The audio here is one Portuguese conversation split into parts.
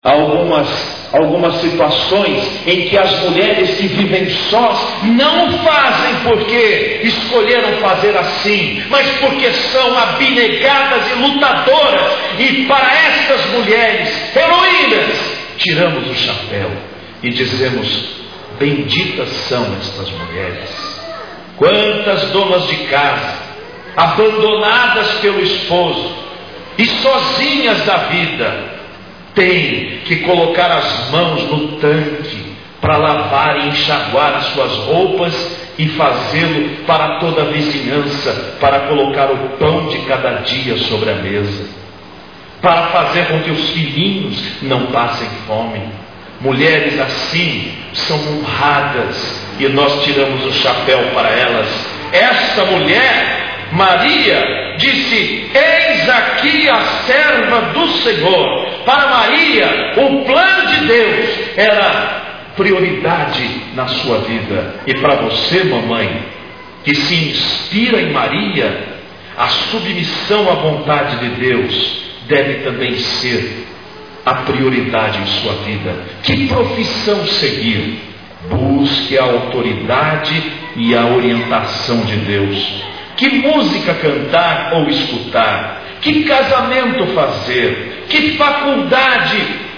Algumas situações em que as mulheres que vivem sós não fazem porque escolheram fazer assim, mas porque são abnegadas e lutadoras. E para estas mulheres, heroínas, tiramos o chapéu e dizemos: benditas são estas mulheres. Quantas donas de casa, abandonadas pelo esposo e sozinhas da vida, têm que colocar as mãos no tanque para lavar e enxaguar as suas roupas e fazê-lo para toda a vizinhança, para colocar o pão de cada dia sobre a mesa, para fazer com que os filhinhos não passem fome. Mulheres assim são honradas e nós tiramos o chapéu para elas. Esta mulher, Maria, disse: eis aqui a serva do Senhor. Para Maria, o plano de Deus era prioridade na sua vida. E para você, mamãe, que se inspira em Maria, a submissão à vontade de Deus deve também ser a prioridade em sua vida. Que profissão seguir? Busque a autoridade e a orientação de Deus. Que música cantar ou escutar? Que casamento fazer? Que faculdade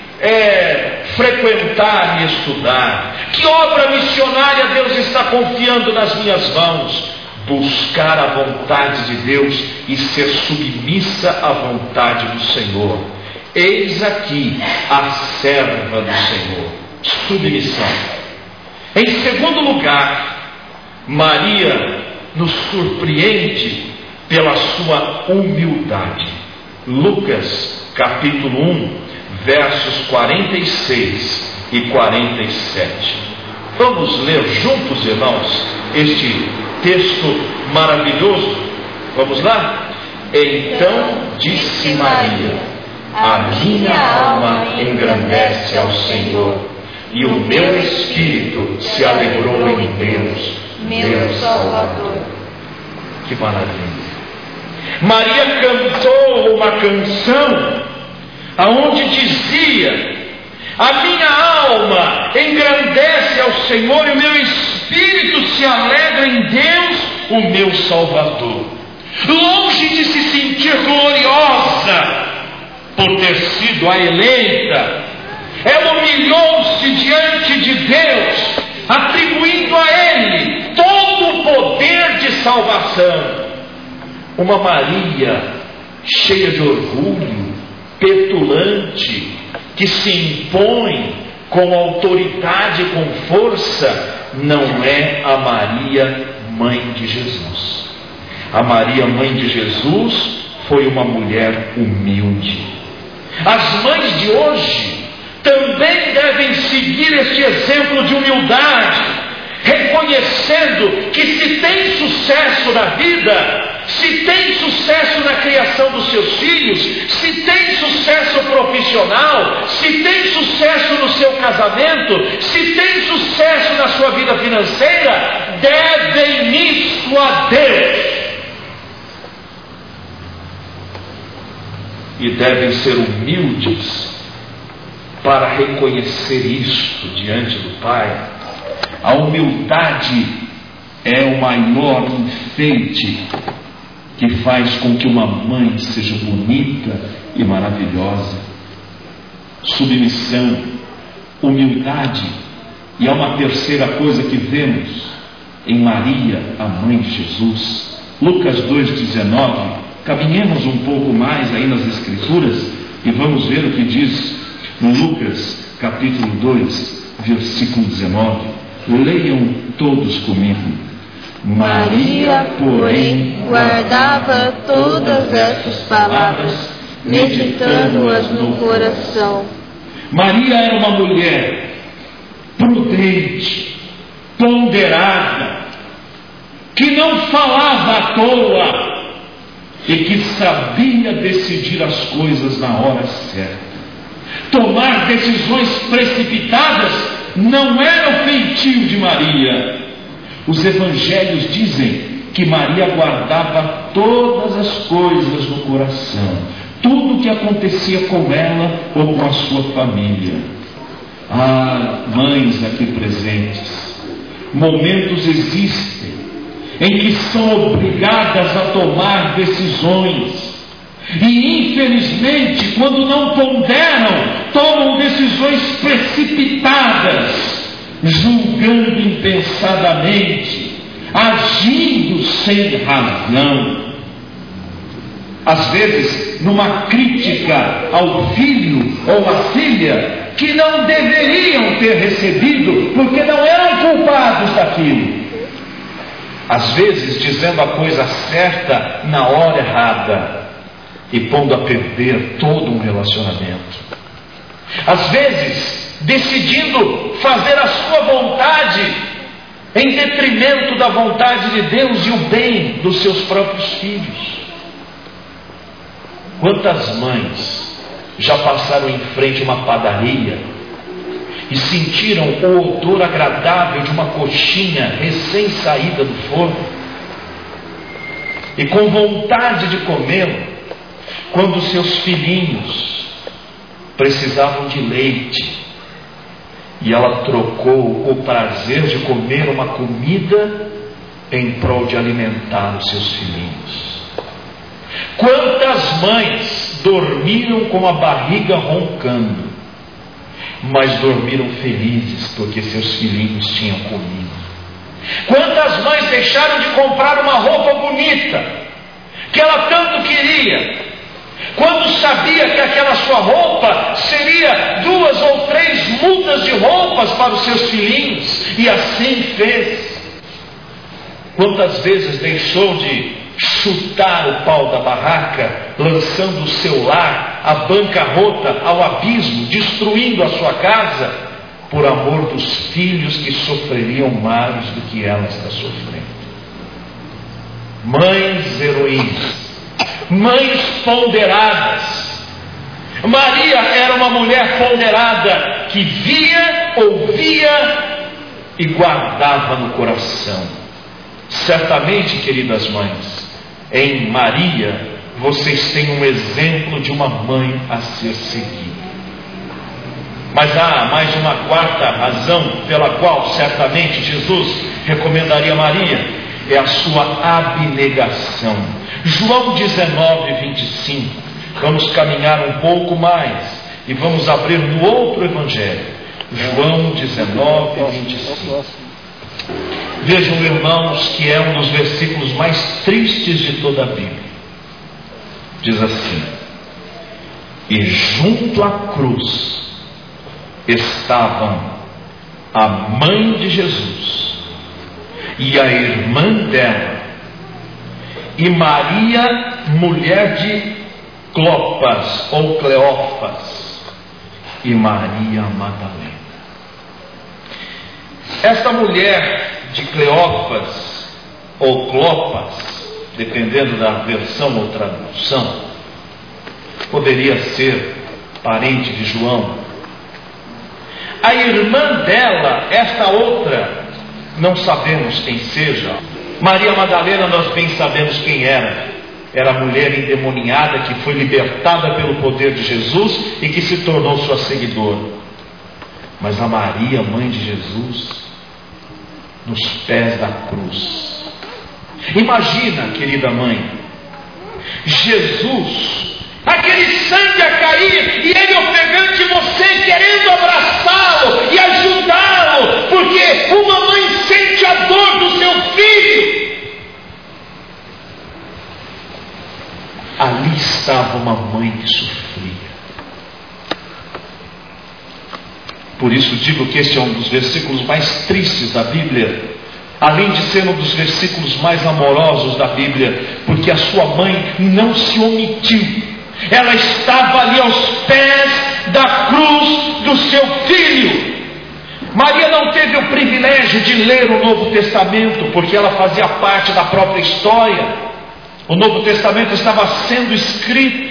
frequentar e estudar? Que obra missionária Deus está confiando nas minhas mãos? Buscar a vontade de Deus e ser submissa à vontade do Senhor. Eis aqui a serva do Senhor. Submissão. Em segundo lugar, Maria nos surpreende pela sua humildade. Lucas capítulo 1, versos 46 e 47. Vamos ler juntos, irmãos, este texto maravilhoso. Vamos lá? Então disse Maria: a minha alma engrandece ao Senhor, e o meu espírito se alegrou em Deus, meu Salvador. Que maravilha! Maria cantou uma canção aonde dizia: a minha alma engrandece ao Senhor, e o meu espírito se alegra em Deus, o meu Salvador. Longe de se sentir gloriosa por ter sido a eleita, ela humilhou-se diante de Deus, atribuindo a Ele todo o poder de salvação. Uma Maria cheia de orgulho, petulante, que se impõe com autoridade e com força, não é a Maria, mãe de Jesus. A Maria, mãe de Jesus, foi uma mulher humilde. As mães de hoje também devem seguir este exemplo de humildade, reconhecendo que se tem sucesso na vida, se tem sucesso na criação dos seus filhos, se tem sucesso profissional, se tem sucesso no seu casamento, se tem sucesso na sua vida financeira, devem isso a Deus. E devem ser humildes para reconhecer isto diante do Pai. A humildade é o maior enfeite que faz com que uma mãe seja bonita e maravilhosa. Submissão, humildade. E há uma terceira coisa que vemos em Maria, a mãe de Jesus. Lucas 2,19. Caminhemos um pouco mais aí nas Escrituras e vamos ver o que diz no Lucas capítulo 2, versículo 19. Leiam todos comigo. Maria, porém, guardava todas essas palavras, meditando-as no coração. Maria era uma mulher prudente, ponderada, que não falava à toa e que sabia decidir as coisas na hora certa. Tomar decisões precipitadas não era o feitio de Maria. Os evangelhos dizem que Maria guardava todas as coisas no coração, tudo o que acontecia com ela ou com a sua família. Mães aqui presentes, momentos existem em que são obrigadas a tomar decisões, e infelizmente, quando não ponderam, tomam decisões precipitadas, julgando impensadamente, agindo sem razão. Às vezes, numa crítica ao filho ou à filha que não deveriam ter recebido, porque não eram culpados daquilo. Às vezes, dizendo a coisa certa na hora errada e pondo a perder todo um relacionamento. Às vezes, decidindo fazer a sua vontade em detrimento da vontade de Deus e o bem dos seus próprios filhos. Quantas mães já passaram em frente a uma padaria e sentiram o odor agradável de uma coxinha recém-saída do forno, e com vontade de comer, quando seus filhinhos precisavam de leite, e ela trocou o prazer de comer uma comida em prol de alimentar os seus filhinhos. Quantas mães dormiram com a barriga roncando, mas dormiram felizes porque seus filhinhos tinham comido. Quantas mães deixaram de comprar uma roupa bonita que ela tanto queria, quando sabia que aquela sua roupa seria 2 ou 3 mudas de roupas para os seus filhinhos, e assim fez. Quantas vezes deixou de chutar o pau da barraca, lançando o seu lar, a bancarrota, ao abismo, destruindo a sua casa, por amor dos filhos que sofreriam mais do que ela está sofrendo. Mães heroínas, mães ponderadas. Maria era uma mulher ponderada, que via, ouvia e guardava no coração. Certamente, queridas mães, em Maria vocês têm um exemplo de uma mãe a ser seguida. Mas há mais uma quarta razão pela qual certamente Jesus recomendaria Maria: é a sua abnegação. João 19:25. Vamos caminhar um pouco mais e vamos abrir no outro evangelho. João 19:25. Vejam, irmãos, que é um dos versículos mais tristes de toda a Bíblia. Diz assim: e junto à cruz estavam a mãe de Jesus e a irmã dela, e Maria, mulher de Clopas ou Cleófas, e Maria Madalena. Esta mulher de Cleófas ou Clopas, dependendo da versão ou tradução, poderia ser parente de João. A irmã dela, esta outra, não sabemos quem seja. Maria Madalena, nós bem sabemos quem era. Era a mulher endemoniada que foi libertada pelo poder de Jesus e que se tornou sua seguidora. Mas a Maria, mãe de Jesus, nos pés da cruz. Imagina, querida mãe, Jesus, aquele sangue a cair, e ele ofegante, você querendo abraçá-lo e ajudá-lo, porque uma mãe sente a dor do seu filho. Ali estava uma mãe que sofria. Por isso digo que este é um dos versículos mais tristes da Bíblia, além de ser um dos versículos mais amorosos da Bíblia, porque a sua mãe não se omitiu. Ela estava ali aos pés da cruz do seu filho. Maria não teve o privilégio de ler o Novo Testamento, porque ela fazia parte da própria história. O Novo Testamento estava sendo escrito